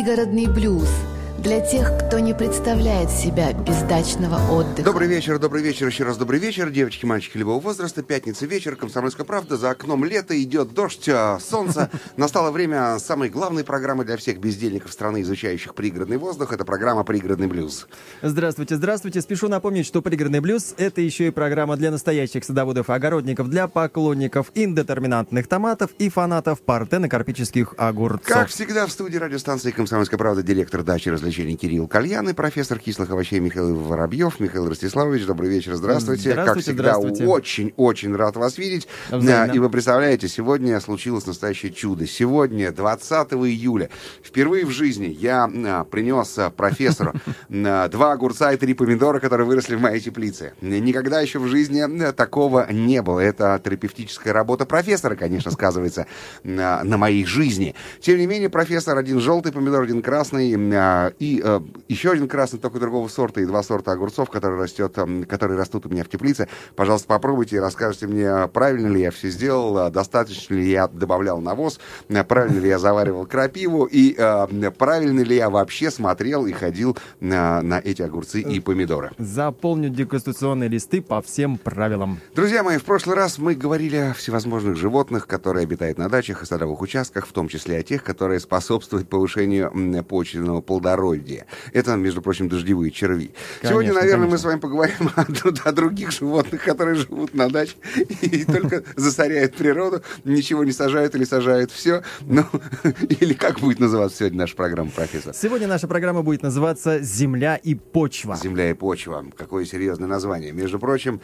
Пригородный блюз. Для тех, кто не представляет себя без дачного отдыха. Добрый вечер, еще раз добрый вечер. Девочки, мальчики любого возраста. Пятница вечер, «Комсомольская правда». За окном лето, идет дождь, солнце. Настало время самой главной программы для всех бездельников страны, изучающих пригородный воздух. Это программа «Пригородный блюз». Здравствуйте, здравствуйте. Спешу напомнить, что «Пригородный блюз» — это еще и программа для настоящих садоводов и огородников, для поклонников индетерминантных томатов и фанатов партенокарпических огурцов. Как всегда, в студии радиостанции «Комсомольская правда» директор дачи развлечений Кирилл Кальян и профессор кислых овощей Михаил Воробьев. Михаил Ростиславович, добрый вечер, здравствуйте. Как всегда, очень рад вас видеть. И вы представляете, сегодня случилось настоящее чудо. Сегодня, 20 июля, впервые в жизни я принес профессору 2 огурца и 3 помидора, которые выросли в моей теплице. Никогда еще в жизни такого не было. Это терапевтическая работа профессора, конечно, сказывается на моей жизни. Тем не менее, профессор: один желтый помидор, один красный, и еще один красный, только другого сорта, и 2 сорта огурцов, которые растут у меня в теплице. Пожалуйста, попробуйте и расскажите мне, правильно ли я все сделал, достаточно ли я добавлял навоз, правильно ли я заваривал крапиву, и правильно ли я вообще смотрел и ходил на эти огурцы и помидоры. Заполню дегустационные листы по всем правилам. Друзья мои, в прошлый раз мы говорили о всевозможных животных, которые обитают на дачах и садовых участках, в том числе о тех, которые способствуют повышению почвенного плодородия. Это, между прочим, дождевые черви. Конечно, сегодня, наверное, мы с вами поговорим о других животных, которые живут на даче и только засоряют природу, ничего не сажают или сажают все. Ну, или как будет называться сегодня наша программа, профессор? Сегодня наша программа будет называться «Земля и почва». «Земля и почва». Какое серьезное название. Между прочим,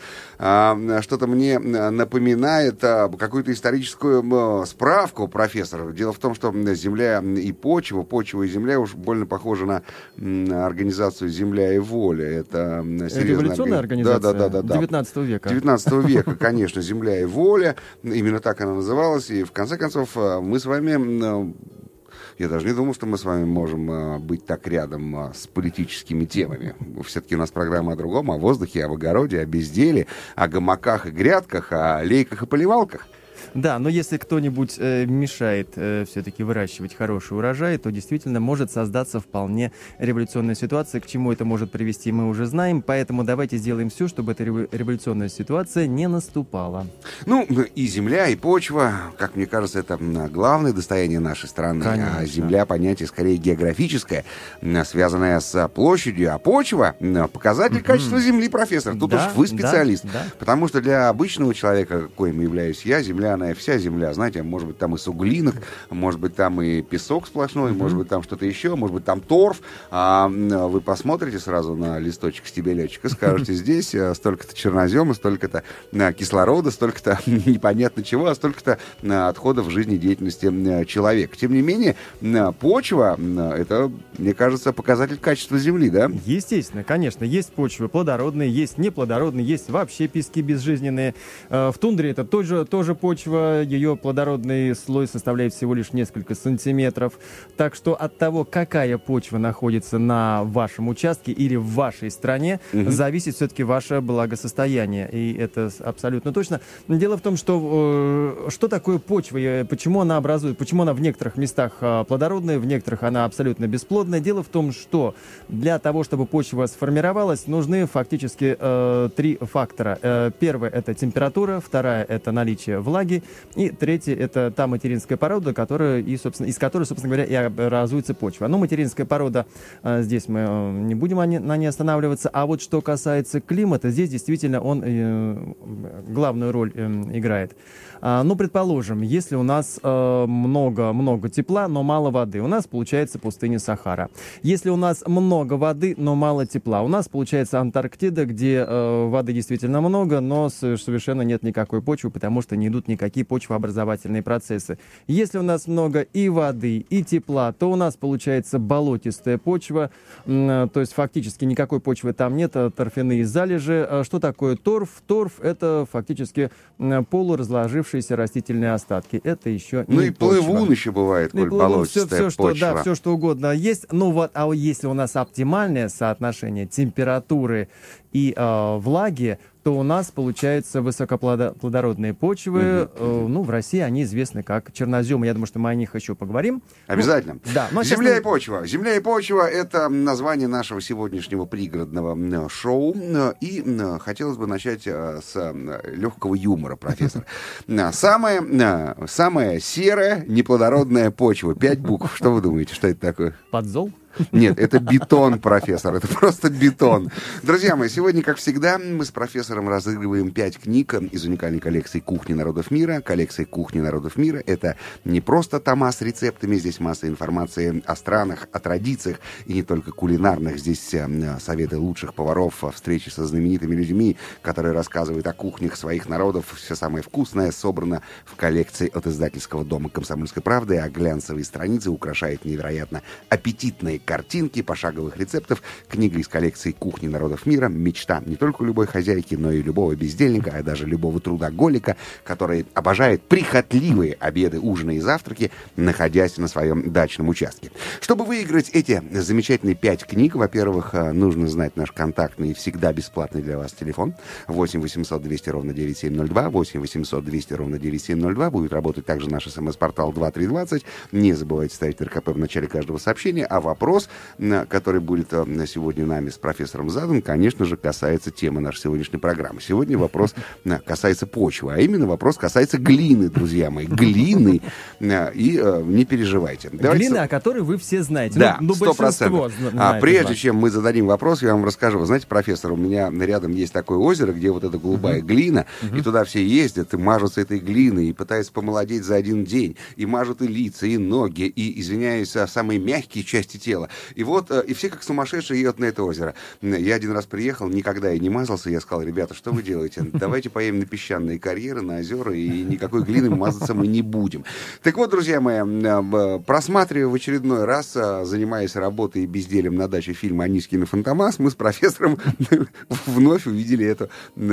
что-то мне напоминает какую-то историческую справку, профессор. Дело в том, что земля и почва, почва и земля уж больно похожи на организацию «Земля и воля». Это революционная организация да. 19 века. 19 века, конечно, «Земля и воля». Именно так она называлась. И в конце концов мы с вами... Я даже не думал, что мы с вами можем быть так рядом с политическими темами. Все-таки у нас программа о другом, о воздухе, об огороде, о безделе, о гамаках и грядках, о лейках и поливалках. Да, но если кто-нибудь мешает все-таки выращивать хороший урожай, то действительно может создаться вполне революционная ситуация. К чему это может привести, мы уже знаем. Поэтому давайте сделаем все, чтобы эта революционная ситуация не наступала. Ну, и земля, и почва, как мне кажется, это главное достояние нашей страны. Конечно. А земля — понятие скорее географическое, связанное с площадью. А почва — показатель качества земли, профессор. Тут уж вы специалист. Да. Потому что для обычного человека, коим являюсь я, земля, она вся земля, знаете, может быть, там и суглинок, может быть, там и песок сплошной, может быть, там что-то еще, может быть, там торф. Вы посмотрите сразу на листочек стебелечек и скажете: здесь столько-то чернозема, столько-то кислорода, столько-то непонятно чего, а столько-то отходов жизнедеятельности человека. Тем не менее, почва — это, мне кажется, показатель качества земли, да? Естественно, конечно, есть почвы плодородные, есть неплодородные, есть вообще пески безжизненные. В тундре это тоже почва, ее плодородный слой составляет всего лишь несколько сантиметров. Так что от того, какая почва находится на вашем участке или в вашей стране, зависит все-таки ваше благосостояние. И это абсолютно точно. Дело в том, что такое почва, почему она образует, почему она в некоторых местах плодородная, в некоторых она абсолютно бесплодная. Дело в том, что для того, чтобы почва сформировалась, нужны фактически 3 фактора. Первое — это температура, вторая — это наличие влаги, и третье — это та материнская порода, из которой, собственно говоря, и образуется почва. Но материнская порода, здесь мы не будем на ней останавливаться. А вот что касается климата, здесь действительно он главную роль играет. Ну, предположим, если у нас много тепла, но мало воды, у нас получается пустыня Сахара. Если у нас много воды, но мало тепла, у нас получается Антарктида, где воды действительно много, но совершенно нет никакой почвы, потому что не идут никакие почвообразовательные процессы. Если у нас много и воды, и тепла, то у нас получается болотистая почва, то есть фактически никакой почвы там нет, торфяные залежи. Что такое торф? Торф — это фактически полуразложившийся растительные остатки. Это еще не и плывун еще бывает, коль болотистая почва. Да, все что угодно есть. Ну вот, а если у нас оптимальное соотношение температуры и влаги, то у нас получаются высокоплодородные почвы. Ну, в России они известны как черноземы. Я думаю, что мы о них еще поговорим. Обязательно. Ну, да, но Земля и почва. Земля и почва — это название нашего сегодняшнего пригородного шоу. И хотелось бы начать с легкого юмора, профессор. Самая серая неплодородная почва. 5 букв. Что вы думаете, что это такое? Подзол? Нет, это бетон, профессор. Это просто бетон. Друзья мои, сегодня, как всегда, мы с профессором разыгрываем 5 книг из уникальной коллекции «Кухни народов мира». Коллекция «Кухни народов мира» — это не просто тома с рецептами. Здесь масса информации о странах, о традициях, и не только кулинарных. Здесь советы лучших поваров, встречи со знаменитыми людьми, которые рассказывают о кухнях своих народов. Все самое вкусное собрано в коллекции от издательского дома «Комсомольской правды», а глянцевые страницы украшают невероятно аппетитные картинки пошаговых рецептов. Книга из коллекции «Кухни народов мира» — мечта не только любой хозяйки, но и любого бездельника, а даже любого трудоголика, который обожает прихотливые обеды, ужины и завтраки, находясь на своем дачном участке. Чтобы выиграть эти замечательные 5 книг, во-первых, нужно знать наш контактный, всегда бесплатный для вас телефон 8 800 200 ровно 9702, 8 800 200 ровно 9702. Будет работать также наш смс-портал 2320. Не забывайте ставить РКП в начале каждого сообщения, а вопрос, который будет сегодня нами с профессором задан, конечно же, касается темы нашей сегодняшней программы. Сегодня вопрос касается почвы, а именно вопрос касается глины, друзья мои. Глины. И не переживайте. Глина, о которой вы все знаете. Да, ну, 100%. Прежде чем мы зададим вопрос, я вам расскажу. Вы знаете, профессор, у меня рядом есть такое озеро, где вот эта голубая глина, и туда все ездят и мажутся этой глиной, и пытаются помолодеть за один день, и мажут и лица, и ноги, и, извиняюсь, самые мягкие части тела. И вот, и все как сумасшедшие едут на это озеро. Я один раз приехал, никогда и не мазался, я сказал: ребята, что вы делаете? Давайте поедем на песчаные карьеры, на озера, и никакой глиной мазаться мы не будем. Так вот, друзья мои, просматривая в очередной раз, занимаясь работой и бездельем на даче фильма «Анискин и Фантомас», мы с профессором вновь увидели эту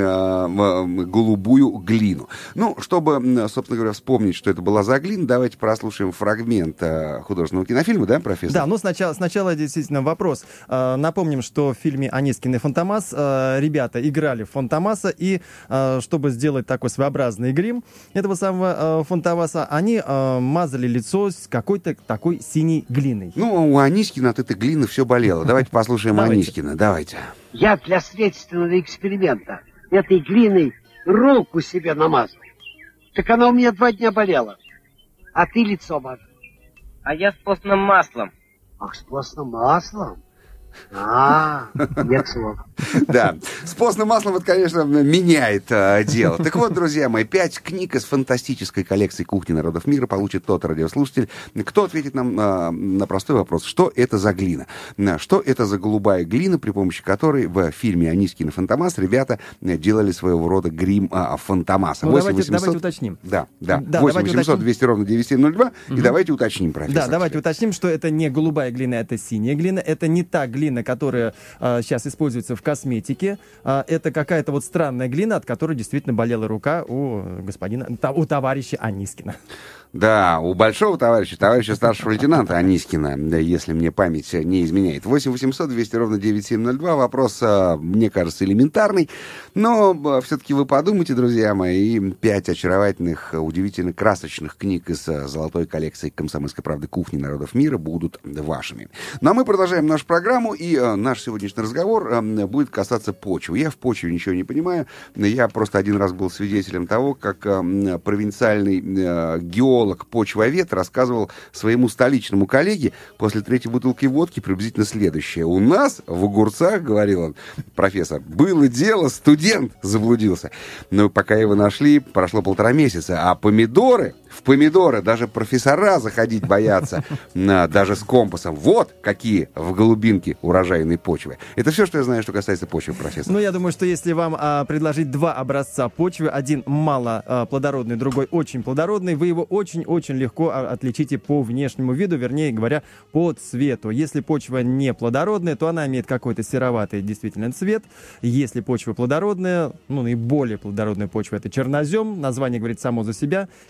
голубую глину. Ну, чтобы, собственно говоря, вспомнить, что это была за глина, давайте прослушаем фрагмент художественного кинофильма, да, профессор? Да, ну сначала действительно вопрос. Напомним, что в фильме «Анискин и Фантомас» ребята играли в Фантомаса, и чтобы сделать такой своеобразный грим этого самого Фантомаса, они мазали лицо с какой-то такой синей глиной. Ну, у Анискина от этой глины все болело. Давайте послушаем Анискина. Давайте. Я для следственного эксперимента этой глиной руку себе намазал. Так она у меня 2 дня болела. А ты лицо мажешь. А я с постным маслом. Ах, с постным маслом? Нет слов. Да, с постным маслом это, конечно, меняет дело. Так вот, друзья мои, 5 книг из фантастической коллекции «Кухни народов мира» получит тот радиослушатель, кто ответит нам на простой вопрос: что это за глина? Что это за голубая глина, при помощи которой в фильме «Анискин и Фантомас» ребята делали своего рода грим Фантомаса? Ну, давайте уточним. Да. 8 800 200 ровно 9702. И давайте уточним, профессор. Да, давайте уточним, что это не голубая глина, это синяя глина. Это не та глина, которая сейчас используется в косметике. Это какая-то вот странная глина, от которой действительно болела рука у товарища Анискина. Да, у большого товарища старшего лейтенанта Анискина, если мне память не изменяет. 8 800 200 ровно 9702. Вопрос, мне кажется, элементарный. Но все-таки вы подумайте, друзья мои, 5 очаровательных, удивительно красочных книг из золотой коллекции «Комсомольской правды. Кухни народов мира» будут вашими. Ну а мы продолжаем нашу программу, и наш сегодняшний разговор будет касаться почвы. Я в почве ничего не понимаю. Я просто один раз был свидетелем того, как провинциальный геолог, почвовед, рассказывал своему столичному коллеге после 3-й бутылки водки приблизительно следующее. У нас в огурцах, говорил он, профессор, было дело, студент заблудился. Но пока его нашли, прошло 1,5 месяца, а в помидоры даже профессора заходить боятся, даже с компасом. Вот какие в голубинке урожайные почвы. Это все, что я знаю, что касается почвы, профессор. Ну, я думаю, что если вам предложить 2 образца почвы, один мало плодородный, другой очень плодородный, вы его очень легко отличите по внешнему виду, вернее говоря, по цвету. Если почва не плодородная, то она имеет какой-то сероватый действительно цвет. Если почва плодородная, наиболее плодородная почва — это чернозем. Название говорит само за себя. Чем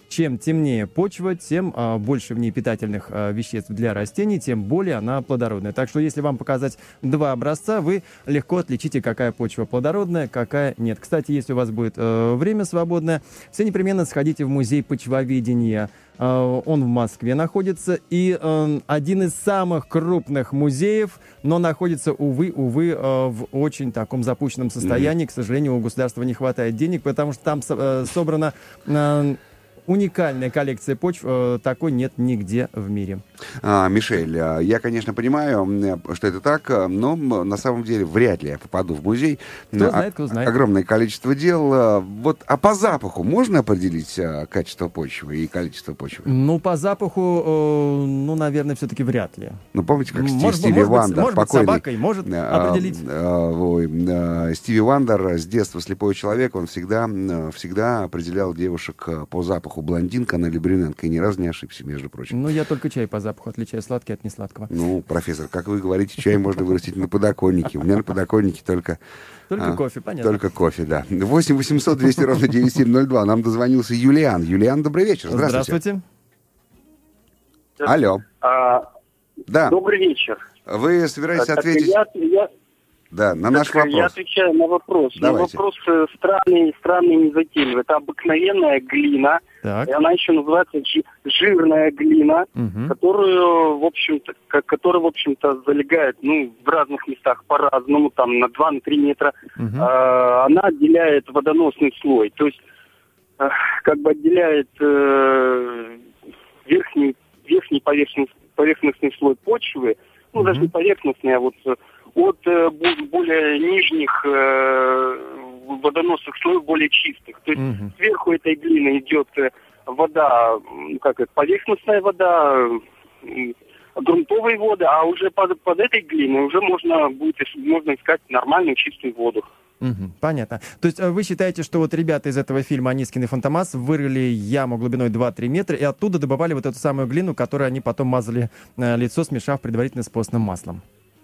темнее почва, тем больше в ней питательных веществ для растений, тем более она плодородная. Так что если вам показать два образца, вы легко отличите, какая почва плодородная, какая нет. Кстати, если у вас будет время свободное, все непременно сходите в музей почвоведения. Он в Москве находится, и один из самых крупных музеев, но находится, увы, в очень таком запущенном состоянии. К сожалению, у государства не хватает денег, потому что там собрана уникальная коллекция почв, такой нет нигде в мире. Мишель, я, конечно, понимаю, что это так, но на самом деле вряд ли я попаду в музей. Кто знает. Огромное количество дел. Вот, а по запаху можно определить качество почвы и количество почвы? Ну, по запаху, наверное, все-таки вряд ли. Ну, помните, как Стиви Вандер, может быть, собакой может определить. Стиви Вандер, с детства слепой человек, он всегда определял девушек по запаху. Блондинка она или брюнетка, и ни разу не ошибся, между прочим. Ну, я только чай по запаху отличаю, сладкий от несладкого. Ну, профессор, как вы говорите, чай можно вырастить на подоконнике. У меня на подоконнике только кофе, понятно. Только кофе, да. 8 800 200 ровно 9702. Нам дозвонился Юлиан. Юлиан, добрый вечер. Здравствуйте. Алло. Да. Добрый вечер. Вы собираетесь ответить? Да, на наш вопрос. Я отвечаю на вопрос. Давайте. На вопрос странный, незатейливый. Это обыкновенная глина. Так. И она еще называется жирная глина, которую, в общем-то, залегает, в разных местах по-разному, там, на 2-3 метра. Она отделяет водоносный слой. То есть, отделяет верхний поверхностный слой почвы, даже не поверхностный, а вот от более нижних водоносных слоев, более чистых. То есть сверху этой глины идет вода, поверхностная вода, грунтовые воды, а уже под этой глиной уже можно искать нормальную чистую воду. Понятно. То есть вы считаете, что вот ребята из этого фильма «Анискин и Фантомас» вырыли яму глубиной 2-3 метра и оттуда добывали вот эту самую глину, которую они потом мазали лицо, смешав предварительно с постным маслом?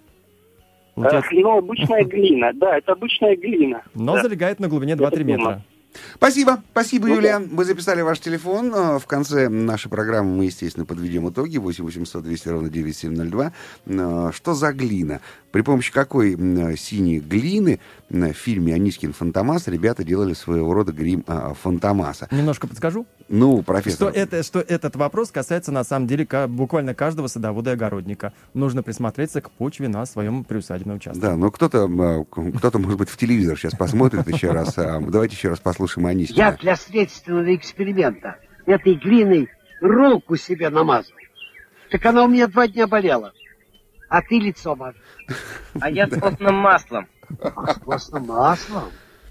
Обычная глина, да, это обычная глина. Но залегает на глубине 2-3 метра. Спасибо, Юлиан. Мы записали ваш телефон. В конце нашей программы мы, естественно, подведем итоги. 8 800 200 ровно 9702. Что за глина? При помощи какой синей глины в фильме «Анискин Фантомас» ребята делали своего рода грим Фантомаса? Немножко подскажу. Профессор. Что этот вопрос касается, на самом деле, буквально каждого садовода и огородника. Нужно присмотреться к почве на своем приусадебном участке. Да, но кто-то, может быть, в телевизор сейчас посмотрит еще раз. Давайте еще раз послушаем Анискина. Я для следственного эксперимента этой глиной руку себе намазал. Так она у меня 2 дня болела. А ты лицо мажешь. А я с постным маслом. С постным маслом?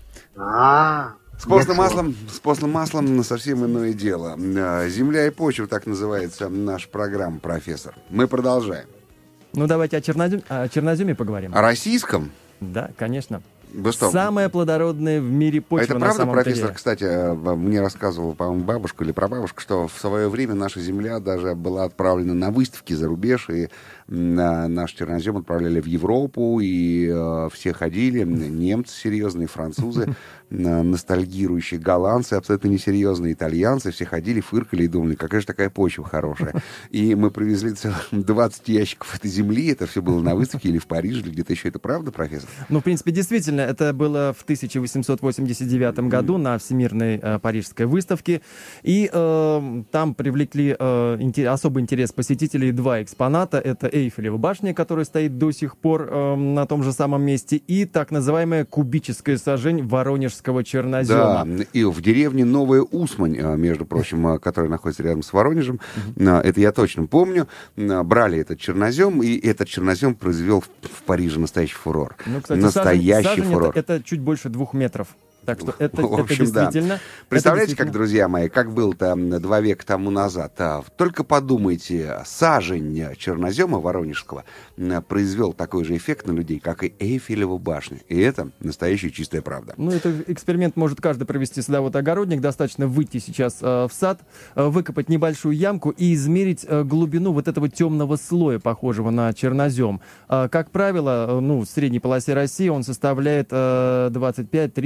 С постным маслом совсем иное дело. «Земля и почва», так называется наша программа, профессор. Мы продолжаем. Давайте о черноземе поговорим. О российском? Да, конечно. Что? Самая плодородная в мире почва. Это правда, профессор, кстати, мне рассказывал, по-моему, бабушка или прабабушка, что в свое время наша земля даже была отправлена на выставки за рубеж, и наш чернозем отправляли в Европу, и все ходили, немцы серьезные, французы ностальгирующие, голландцы абсолютно несерьезные, итальянцы, все ходили, фыркали и думали, какая же такая почва хорошая. И мы привезли целых 20 ящиков этой земли, это все было на выставке или в Париже, или где-то еще. Это правда, профессор? В принципе, действительно, это было в 1889 году на Всемирной Парижской выставке, и там привлекли особый интерес посетителей 2 экспоната. Это Эйфелева башня, которая стоит до сих пор на том же самом месте, и так называемая кубическая сажень Воронежского чернозема. Да, и в деревне Новая Усмань, между прочим, которая находится рядом с Воронежем, это я точно помню, брали этот чернозем, и этот чернозем произвел в Париже настоящий фурор. Кстати, настоящий фурор. Это чуть больше 2 метров. Так что это действительно... Представляете, как, друзья мои, как было-то 2 века тому назад? Только подумайте, сажень чернозема воронежского произвел такой же эффект на людей, как и Эйфелева башня. И это настоящая чистая правда. Этот эксперимент может каждый провести садовод-огородник. Достаточно выйти сейчас в сад, выкопать небольшую ямку и измерить глубину вот этого темного слоя, похожего на чернозем. Как правило, в средней полосе России он составляет 25-30, максимум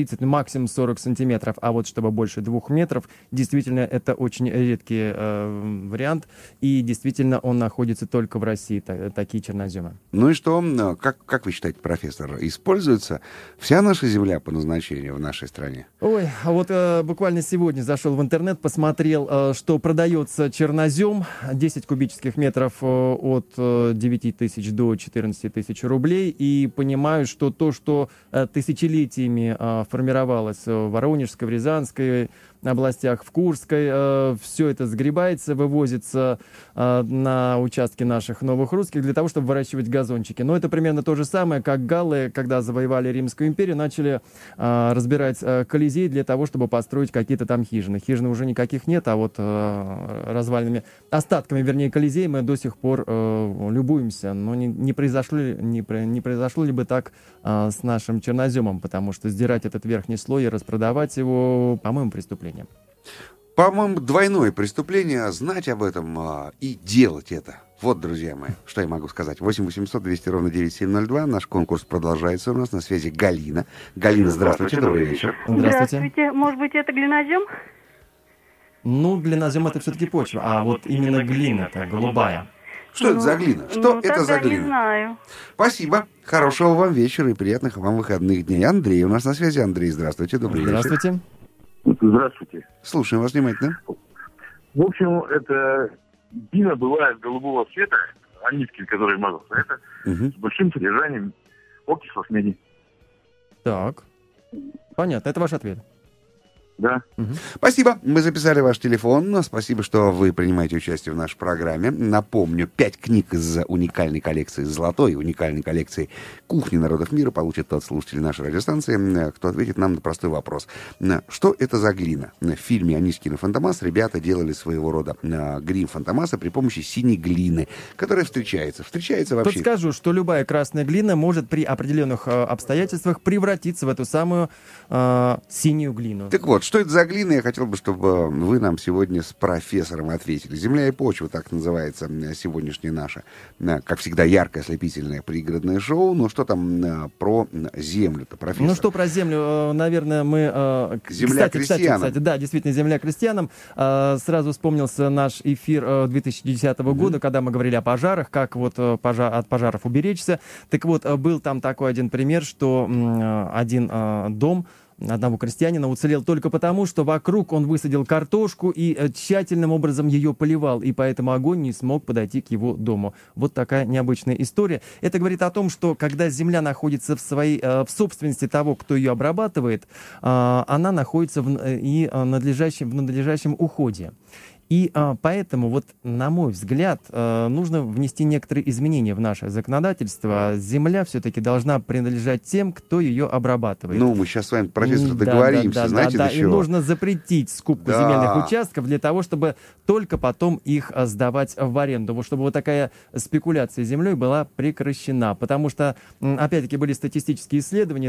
максимум 40 сантиметров. А вот чтобы больше 2 метров, действительно, это очень редкий вариант. И действительно, он находится только в России, такие черноземы. Ну и что, как вы считаете, профессор, используется вся наша земля по назначению в нашей стране? Ой, а вот буквально сегодня зашел в интернет, посмотрел, что продается чернозем. 10 кубических метров от 9 тысяч до 14 тысяч рублей. И понимаю, что то, что тысячелетиями формировалось в Воронежской, в Рязанской областях, в Курской, все это сгребается, вывозится на участки наших новых русских для того, чтобы выращивать газончики. Но это примерно то же самое, как галлы, когда завоевали Римскую империю, начали разбирать Колизей для того, чтобы построить какие-то там хижины. Хижин уже никаких нет, а вот развальными остатками, вернее, Колизея мы до сих пор любуемся. Но не произошло ли бы так с нашим черноземом, потому что сдирать этот верхний слой и распродавать его, по-моему, преступление. По-моему, двойное преступление знать об этом и делать это. Вот, друзья мои, что я могу сказать. 8 800 200 ровно 9702. Наш конкурс продолжается. У нас на связи Галина. Галина, здравствуйте, добрый вечер. Здравствуйте. Может быть, это глинозем? Ну, глинозем это все-таки почва, а вот именно глина-то голубая. Что это за глина? Что это за глина? Не знаю. Спасибо. Хорошего вам вечера и приятных вам выходных дней. Андрей у нас на связи. Андрей, здравствуйте, добрый вечер. Здравствуйте. Здравствуйте. Слушаем вас внимательно. В общем, это глина бывает голубого цвета, а нитки, которые мазался, это с большим содержанием окиси меди. Так. Понятно, это ваш ответ. Да. Спасибо. Мы записали ваш телефон. Спасибо, что вы принимаете участие в нашей программе. Напомню, 5 книг из уникальной коллекции, золотой уникальной коллекции «Кухни народов мира» получит тот слушатель нашей радиостанции, кто ответит нам на простой вопрос. Что это за глина? В фильме «Анискин и Фантомас» ребята делали своего рода грим Фантомаса при помощи синей глины, которая встречается. Встречается вообще... Тут скажу, что любая красная глина может при определенных обстоятельствах превратиться в эту самую синюю глину. Так вот, что это за глина? Я хотел бы, чтобы вы нам сегодня с профессором ответили. «Земля и почва», так называется сегодняшнее наше, как всегда, яркое, ослепительное пригородное шоу. Но что там про землю-то, профессор? Ну что про землю? Наверное, мы... Земля крестьянам. Кстати, да, действительно, земля крестьянам. Сразу вспомнился наш эфир 2010 года, когда мы говорили о пожарах, как вот от пожаров уберечься. Так вот, был там такой один пример, что один дом одного крестьянина уцелел только потому, что вокруг он высадил картошку и тщательным образом ее поливал, и поэтому огонь не смог подойти к его дому. Вот такая необычная история. Это говорит о том, что когда земля находится в собственности того, кто ее обрабатывает, она находится в надлежащем уходе. И поэтому, вот, на мой взгляд, нужно внести некоторые изменения в наше законодательство. Земля все-таки должна принадлежать тем, кто ее обрабатывает. Ну, мы сейчас с вами, профессор, договоримся. Знаете, до чего? И нужно запретить скупку земельных участков для того, чтобы только потом их сдавать в аренду. Вот чтобы вот такая спекуляция землей была прекращена. Потому что, опять-таки, были статистические исследования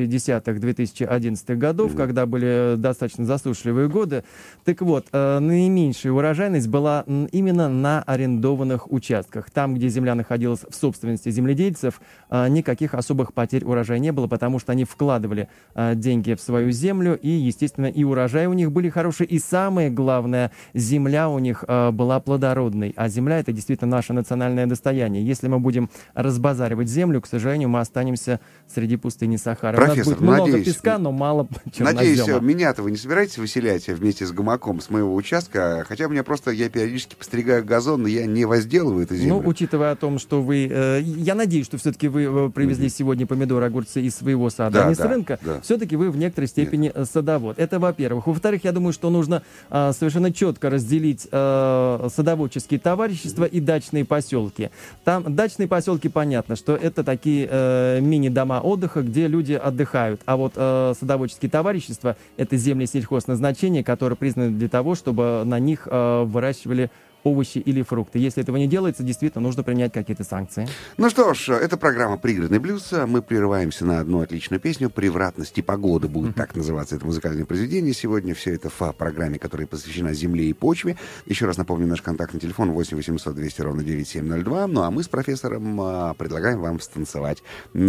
2010-2011 годов, когда были достаточно засушливые годы. Так вот, наименьшая урожайность была именно на арендованных участках. Там, где земля находилась в собственности земледельцев, никаких особых потерь урожая не было, потому что они вкладывали деньги в свою землю, и, естественно, и урожаи у них были хорошие, и самое главное, земля у них была плодородной. А земля — это действительно наше национальное достояние. Если мы будем разбазаривать землю, к сожалению, мы останемся среди пустыни Сахары. Профессор, у нас будет много песка, но мало чернозема. Надеюсь, меня-то вы не собираетесь выселять вместе с гамаком с моего участка? Хотя мне просто, я периодически постригаю газон, но я не возделываю эту землю. Ну, учитывая о том, что вы... я надеюсь, что все-таки вы привезли сегодня помидоры, огурцы из своего сада, а не с рынка. Все-таки вы в некоторой степени садовод. Это во-первых. Во-вторых, я думаю, что нужно совершенно четко разделить садоводческие товарищества и дачные поселки. Там дачные поселки, понятно, что это такие мини-дома отдыха, где люди отдыхают. А вот садоводческие товарищества — это земли сельхозназначения, которые признаны для того, чтобы на них выращивали овощи или фрукты. Если этого не делается, действительно нужно принять какие-то санкции. Ну что ж, это программа «Пригородный блюз». Мы прерываемся на одну отличную песню. «Превратности погоды» будет так называться это музыкальное произведение сегодня. Все это в программе, которая посвящена земле и почве. Еще раз напомню, наш контактный телефон 8 800 200 ровно 9702. Ну а мы с профессором предлагаем вам станцевать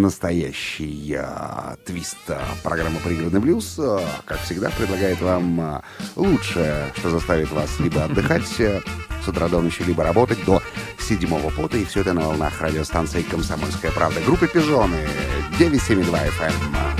настоящий твист. Программа «Пригородный блюз», как всегда, предлагает вам лучшее, что заставит вас либо отдыхать с утра до ночи, либо работать до седьмого пота. И все это на волнах радиостанции «Комсомольская правда». Группа «Пижоны», 972 FM.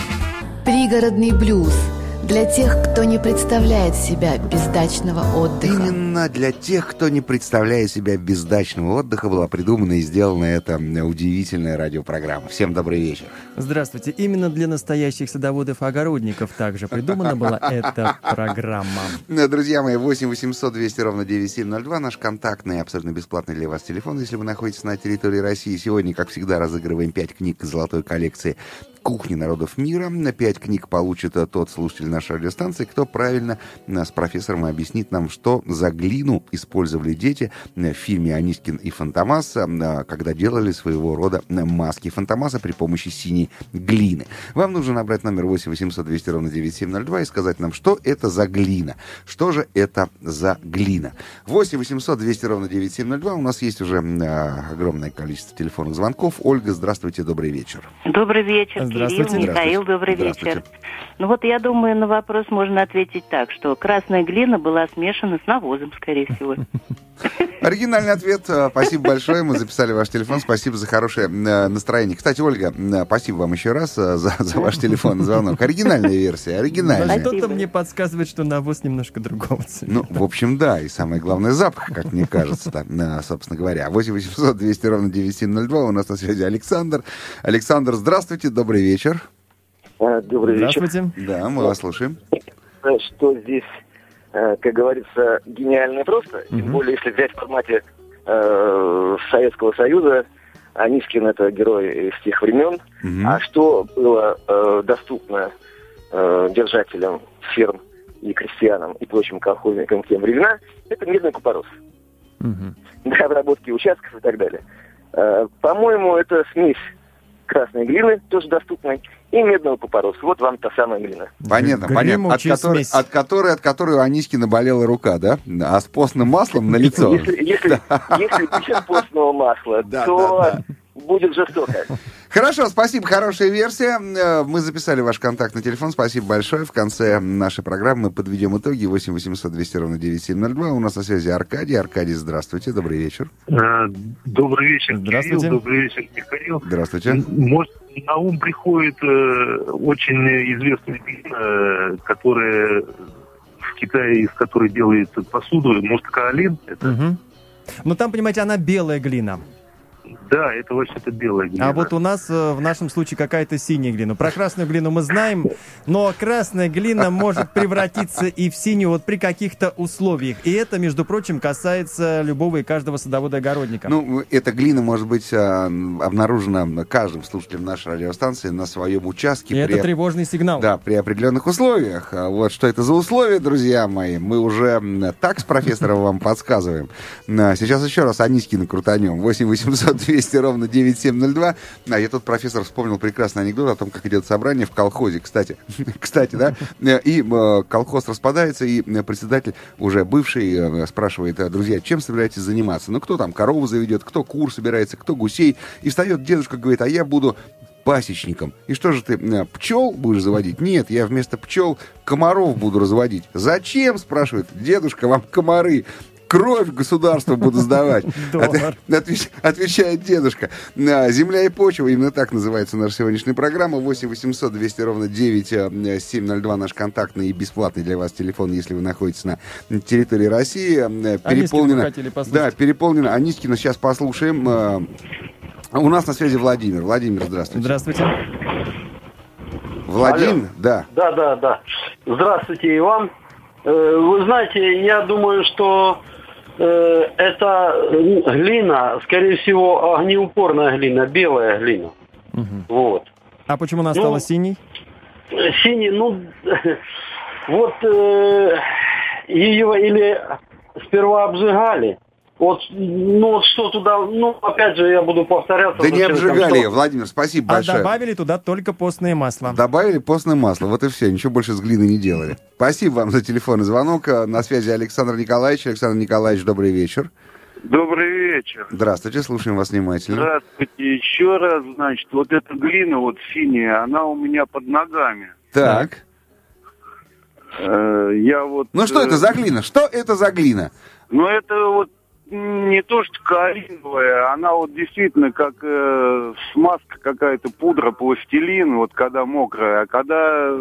Пригородный блюз. Для тех, кто не представляет себя без дачного отдыха. Именно для тех, кто не представляет себя без дачного отдыха, была придумана и сделана эта удивительная радиопрограмма. Всем добрый вечер. Здравствуйте. Именно для настоящих садоводов и огородников также придумана была эта программа. Друзья мои, 8 800 200 ровно 9702. Наш контактный, абсолютно бесплатный для вас телефон, если вы находитесь на территории России. Сегодня, как всегда, разыгрываем 5 книг из золотой коллекции «Кухни народов мира». 5 книг получит тот слушатель нашей радиостанции, кто правильно с профессором объяснит нам, что за глину использовали дети в фильме «Анискин и Фантомаса», когда делали своего рода маски Фантомаса при помощи синей глины. Вам нужно набрать номер 8 800 200 ровно 9702 и сказать нам, что это за глина. Что же это за глина? 8 800 200 ровно 9702. У нас есть уже огромное количество телефонных звонков. Ольга, здравствуйте, добрый вечер. Добрый вечер, Здравствуйте. Кирилл, Михаил, добрый вечер. Ну вот я думаю, на вопрос можно ответить так, что красная глина была смешана с навозом, скорее всего. Оригинальный ответ. Спасибо большое. Мы записали ваш телефон. Спасибо за хорошее настроение. Кстати, Ольга, спасибо вам еще раз за ваш телефонный звонок. Оригинальная версия. Оригинальная. Что-то мне подсказывает, что навоз немножко другого цвета. Ну, в общем, да. И самое главное, запах, как мне кажется, собственно говоря. 8 800 200 ровно 9702. У нас на связи Александр. Александр, здравствуйте. Добрый вечер. Добрый вечер. Здравствуйте. Да, мы вас слушаем. Что здесь, как говорится, гениально и просто. Тем более, если взять в формате Советского Союза, Анискин — это герой из тех времен. А что было доступно держателям ферм и крестьянам и прочим колхозникам в те времена, это медный купорос. Для обработки участков и так далее. По-моему, это смесь красной глины, тоже доступной, и медного купороса. Вот вам та самая глина. Понятно, понятно. От которой у Анискина болела рука, да? А с постным маслом на лицо. Если без постного масла, то будет жестоко. Хорошо, спасибо, хорошая версия. Мы записали ваш контактный телефон. Спасибо большое. В конце нашей программы мы подведем итоги. 8 800 200 ровно 9702. У нас на связи Аркадий. Аркадий, здравствуйте, добрый вечер. Добрый вечер, Здравствуйте. Кирилл. Добрый вечер, Михаил. Здравствуйте. Может, на ум приходит очень известная глина, которая в Китае, из которой делается посуду, может, каолин? Но там, понимаете, она белая глина. Да, это вообще-то белая глина. А вот у нас в нашем случае какая-то синяя глина. Про красную глину мы знаем, но красная глина может превратиться и в синюю вот при каких-то условиях. И это, между прочим, касается любого и каждого садовода-огородника. Ну, эта глина может быть обнаружена каждым слушателем нашей радиостанции на своем участке. И это тревожный сигнал. Да, при определенных условиях. Вот что это за условия, друзья мои, мы уже так с профессором вам подсказываем. Сейчас еще раз Анискина крутанем. 8 800 200 ровно 9702. Я тут, профессор, вспомнил прекрасный анекдот о том, как идет собрание в колхозе. Кстати, да. И колхоз распадается, и председатель, уже бывший, спрашивает: друзья, чем собираетесь заниматься? Ну, кто там корову заведет, кто кур собирается, кто гусей. И встает дедушка, говорит: а я буду пасечником. И что же ты, пчел будешь заводить? Нет, я вместо пчел комаров буду разводить. Зачем, спрашивает дедушка, вам комары? Кровь государству буду сдавать. Отвечает дедушка. Земля и почва, именно так называется наша сегодняшняя программа. 8 800 200 ровно 9702 наш контактный и бесплатный для вас телефон, если вы находитесь на территории России. Переполнено. Анискина сейчас послушаем. У нас на связи Владимир. Владимир, здравствуйте. Здравствуйте. Владимир, да. Да. Здравствуйте и вам. Вы знаете, я думаю, что это глина, скорее всего, огнеупорная глина, белая глина. Вот. А почему она стала синей? Синий, вот ее или сперва обжигали, Вот, ну вот что туда, ну опять же я буду повторяться. Да не обжигали ее, Владимир, спасибо большое. А добавили туда только постное масло. Добавили постное масло, вот и все, ничего больше с глиной не делали. Спасибо вам за телефонный звонок. На связи Александр Николаевич. Александр Николаевич, добрый вечер. Добрый вечер. Здравствуйте, слушаем вас внимательно. Здравствуйте. Еще раз, значит, вот эта глина вот синяя, она у меня под ногами. Так. Я вот... Ну что это за глина? Что это за глина? Ну это вот не то, что калиновая, она вот действительно как смазка какая-то, пудра, пластилин, вот когда мокрая, а когда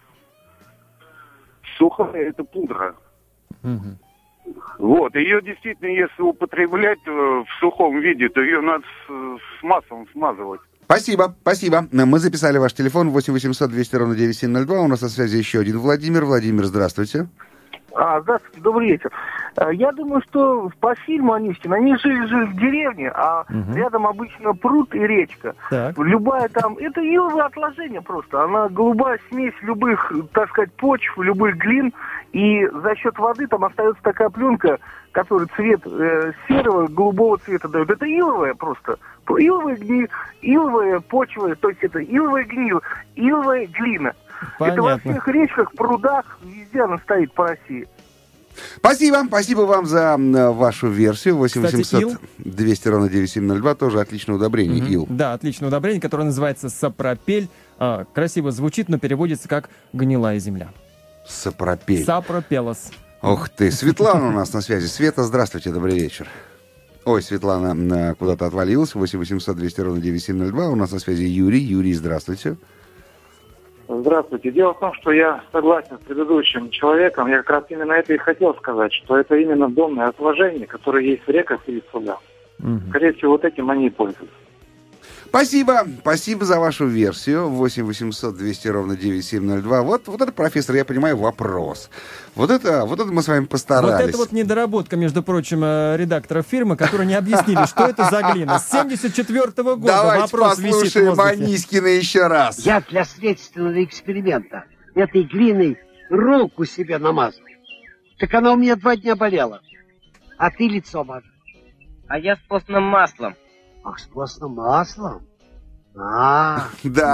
сухая, это пудра. Угу. Вот, ее действительно, если употреблять в сухом виде, то ее надо с маслом смазывать. Спасибо, спасибо. Мы записали ваш телефон 8 800 200 ровно 9702. У нас на связи еще один Владимир. Владимир, здравствуйте. Здравствуйте, добрый вечер. Я думаю, что по фильму Анискина, они жили в деревне, а рядом обычно пруд и речка. Так. Любая там, это иловое отложение просто. Она голубая смесь любых, так сказать, почв, любых глин, и за счет воды там остается такая пленка, которая цвет серого, голубого цвета дает. Это иловая просто. Иловая почва, то есть это иловая глина. Понятно. Это во всех речках, прудах, везде она стоит по России. Спасибо вам за вашу версию. 8 800 200 ровно 9702. Тоже отличное удобрение, ил. Да, отличное удобрение, которое называется сапропель. Красиво звучит, но переводится как гнилая земля. Сапропель. Сапропелос. Ох ты. Светлана у нас на связи. Света, здравствуйте, добрый вечер. Ой, Светлана куда-то отвалилась. 8 800 200 ровно 9702. У нас на связи Юрий. Юрий, здравствуйте. Здравствуйте. Дело в том, что я согласен с предыдущим человеком. Я как раз именно это и хотел сказать, что это именно донные отложения, которые есть в реках и в судах. Скорее всего, вот этим они и пользуются. Спасибо за вашу версию. 8 800 200 ровно 9702. Вот это, профессор, я понимаю, вопрос. Вот это мы с вами постарались. Вот это вот недоработка, между прочим, редакторов фирмы, которые не объяснили, что это за глина. С 1974 года давайте вопрос висит в послушаем воздухе. Анискина еще раз. Я для следственного эксперимента этой глиной руку себе намазал. Так она у меня 2 дня болела. А ты лицо мажешь. А я с постным маслом. Ах, с постным маслом? Да.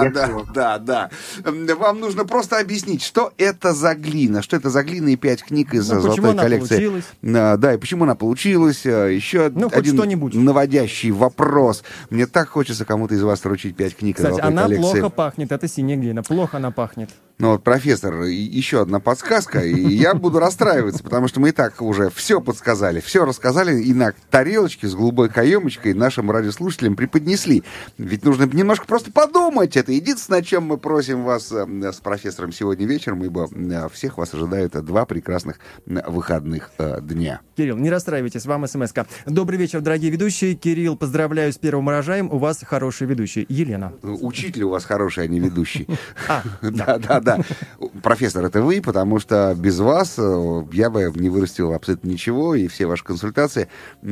Вам нужно просто объяснить, что это за глина. Что это за глина и 5 книг из золотой коллекции. Да, и почему она получилась. Еще один наводящий вопрос. Мне так хочется кому-то из вас вручить 5 книг из золотой коллекции. Кстати, она плохо пахнет. Это синяя глина. Плохо она пахнет. Ну вот, профессор, еще одна подсказка, и я буду расстраиваться, потому что мы и так уже все подсказали, все рассказали, и на тарелочке с голубой каемочкой нашим радиослушателям преподнесли. Ведь нужно немножко просто подумать. Это единственное, о чем мы просим вас с профессором сегодня вечером, ибо всех вас ожидают 2 прекрасных выходных дня. Кирилл, не расстраивайтесь, вам смс-ка. Добрый вечер, дорогие ведущие. Кирилл, поздравляю с первым урожаем. У вас хороший ведущий. Елена. Учитель у вас хороший, а не ведущий. Да. Профессор, это вы, потому что без вас я бы не вырастил абсолютно ничего, и все ваши консультации,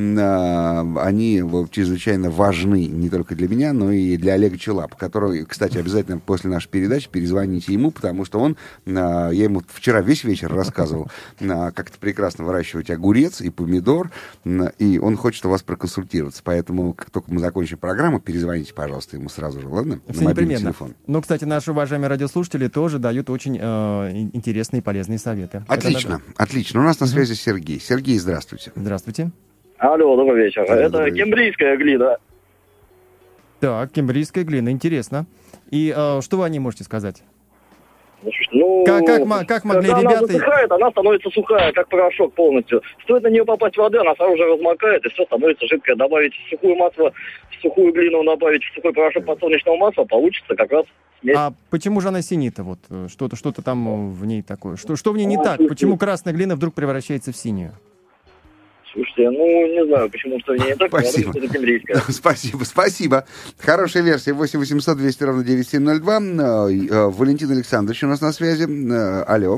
они чрезвычайно важны не только для меня, но и для Олега Челапа, который, кстати, обязательно после нашей передачи перезвоните ему, потому что он, я ему вчера весь вечер рассказывал, как это прекрасно выращивать огурец и помидор, и он хочет у вас проконсультироваться. Поэтому, как только мы закончим программу, перезвоните, пожалуйста, ему сразу же, ладно? Все на мобильный телефон. Ну, кстати, наши уважаемые радиослушатели тоже дают очень интересные и полезные советы. Отлично. У нас на связи Сергей. Сергей, здравствуйте. Здравствуйте. Алло, добрый вечер. Добрый это вечер. кембрийская глина. Так, кембрийская глина, интересно. И что вы о ней можете сказать? Ну, как могли когда ребята... она засыхает, она становится сухая, как порошок полностью. Стоит на нее попасть воды, она сразу же размокает, и все становится жидкое. Добавить сухое масло, в сухую глину добавить в сухой порошок подсолнечного масла, получится как раз смесь. А почему же она синита? Вот что-то там в ней такое. Что в ней не так? Почему красная глина вдруг превращается в синюю? Слушайте, не знаю, почему что не так, спасибо. Но это кембрийская. Спасибо. Хорошая версия. 8 800 200 ровно 9702. Валентин Александрович у нас на связи. Алло.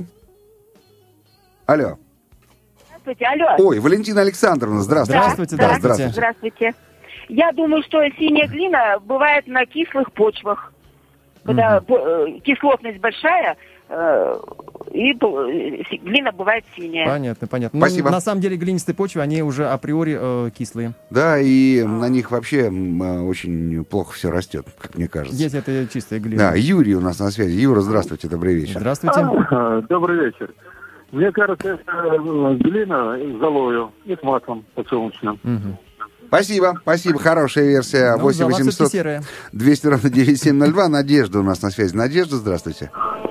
Здравствуйте, алло. Ой, Валентина Александровна, здравствуйте. Здравствуйте. Я думаю, что синяя глина бывает на кислых почвах. Когда кислотность большая, и глина бывает синяя. Понятно. Спасибо. На самом деле глинистые почвы, они уже априори кислые. Да, и на них вообще очень плохо все растет, как мне кажется. Есть это чистая глина. Да, Юрий у нас на связи. Юра, здравствуйте, добрый вечер. Здравствуйте. Добрый вечер. Мне кажется, это глина с золою и с маслом подсолнечным. Спасибо, хорошая версия. 8 800 200 ровно 9702. Надежда у нас на связи. Надежда, здравствуйте.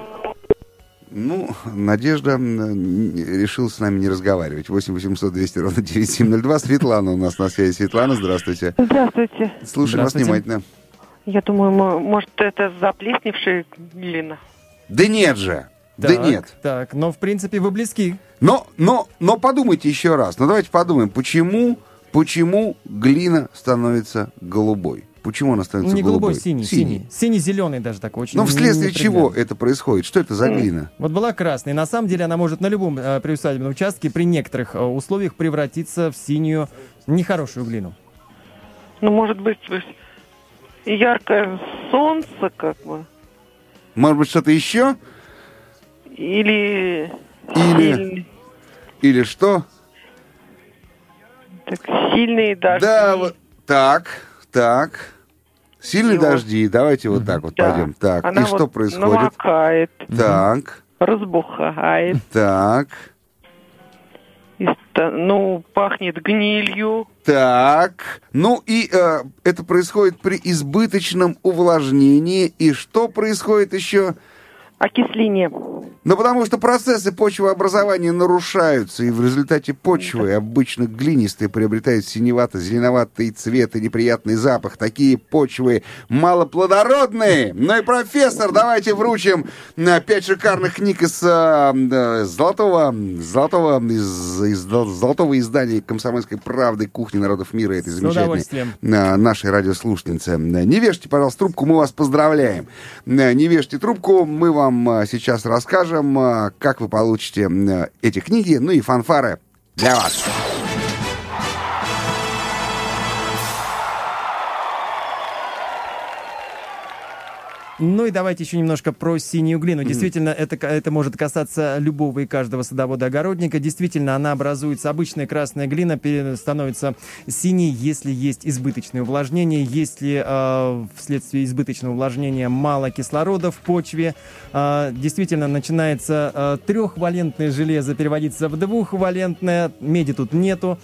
Надежда решила с нами не разговаривать. 8 800 200 ровно 9702. Светлана у нас на связи. Светлана, здравствуйте. Здравствуйте. Слушаем вас внимательно. Я думаю, может, это заплесневшая глина? Да нет же. Так, да нет. Так, но в принципе вы близки. Но подумайте еще раз. Давайте подумаем, почему глина становится голубой? Почему она становится голубой? Не голубой, синий. Синий-зеленый даже такой. Очень вследствие чего это происходит? Что это за глина? Вот была красная. На самом деле она может на любом приусадебном участке при некоторых условиях превратиться в синюю, нехорошую глину. Может быть, яркое солнце как бы. Может быть, что-то еще? Или что? Так, сильные дожди. Да, вот так. Сильные дожди. Давайте вот так вот пойдем. Так, она и что происходит? Намокает. Так. Разбухает. Так. Пахнет гнилью. Так. Это происходит при избыточном увлажнении. И что происходит еще? Окисление. Потому что процессы почвообразования нарушаются, и в результате почвы обычно глинистые приобретают синевато-зеленоватый цвет и неприятный запах. Такие почвы малоплодородные. И, профессор, давайте вручим 5 шикарных книг из золотого издания «Комсомольской правды. Кухни народов мира». Это замечательной нашей радиослушательницы. Не вешайте, пожалуйста, трубку, мы вас поздравляем. Не вешайте трубку, мы вам сейчас расскажем, как вы получите эти книги, и фанфары для вас. И давайте еще немножко про синюю глину. Действительно, это может касаться любого и каждого садовода-огородника. Действительно, она образуется, обычная красная глина становится синей, если есть избыточное увлажнение, если вследствие избыточного увлажнения мало кислорода в почве. Действительно, начинается трехвалентное железо переводится в двухвалентное, меди тут нету.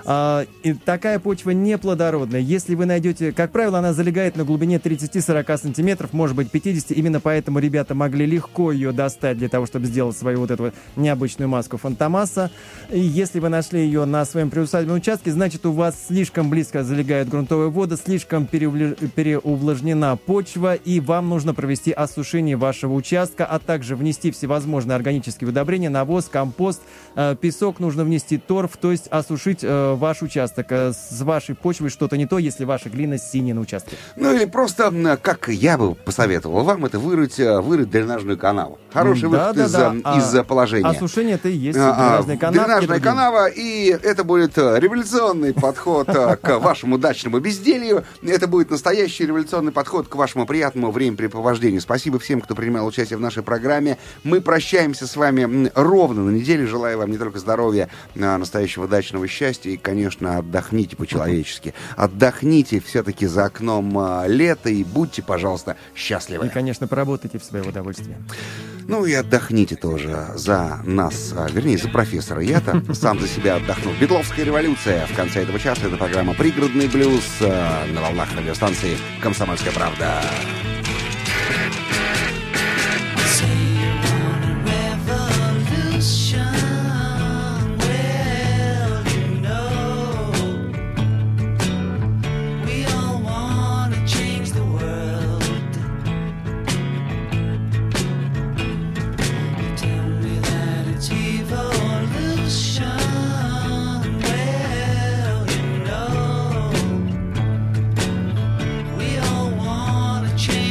И такая почва неплодородная. Если вы найдете, как правило, она залегает на глубине 30-40 сантиметров, может быть 50. Именно поэтому ребята могли легко ее достать для того, чтобы сделать свою вот эту необычную маску Фантомаса. И если вы нашли ее на своем приусадебном участке, значит, у вас слишком близко залегает грунтовая вода, слишком переувлажнена почва, и вам нужно провести осушение вашего участка, а также внести всевозможные органические удобрения, навоз, компост, песок, нужно внести торф, то есть осушить ваш участок. С вашей почвой что-то не то, если ваша глина синяя на участке. Или просто, как я бы посоветовал вам, это вырыть дренажную канаву. Хороший выход из положения. Осушение это и есть дренажная канава. Дренажная канава, и это будет революционный подход к вашему дачному безделью. Это будет настоящий революционный подход к вашему приятному времяпрепровождению. Спасибо всем, кто принимал участие в нашей программе. Мы прощаемся с вами ровно на неделю. Желаю вам не только здоровья, настоящего дачного счастья и, конечно, отдохните по-человечески. Отдохните все-таки за окном лето и будьте, пожалуйста, счастливы. И, конечно, поработайте в свое удовольствие. И отдохните тоже за нас, вернее, за профессора. Я-то сам за себя отдохну. Бетловская революция. В конце этого часа это программа «Пригородный блюз» на волнах радиостанции «Комсомольская правда». Change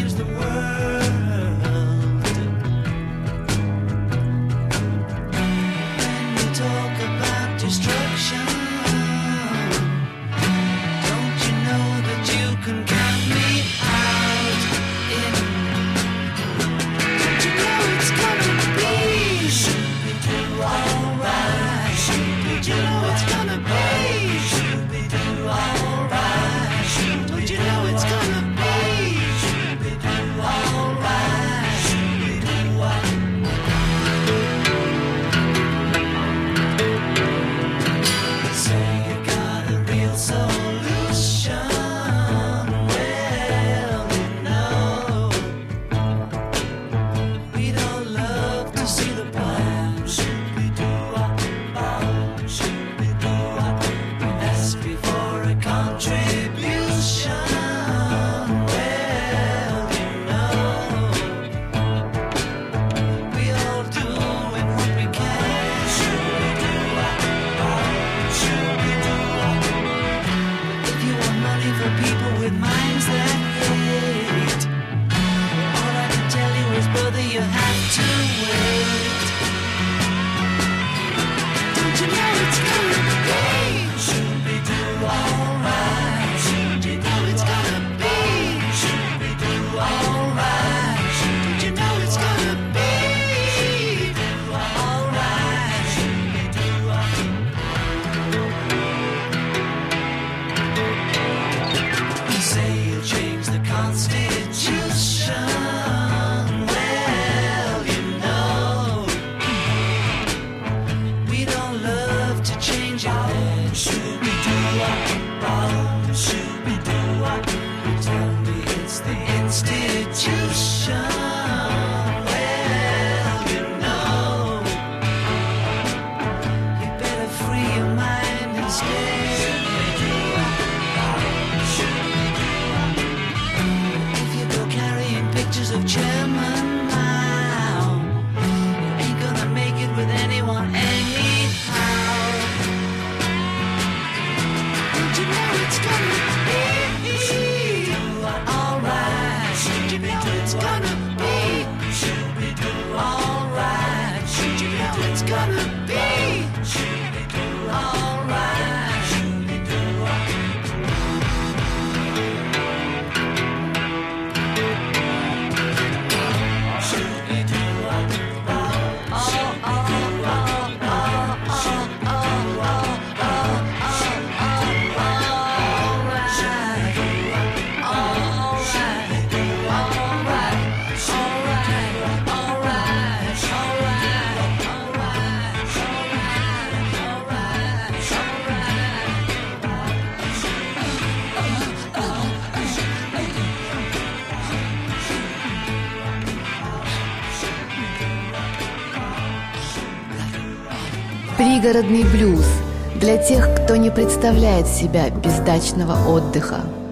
Пригородный блюз для тех, кто не представляет себя без дачного отдыха.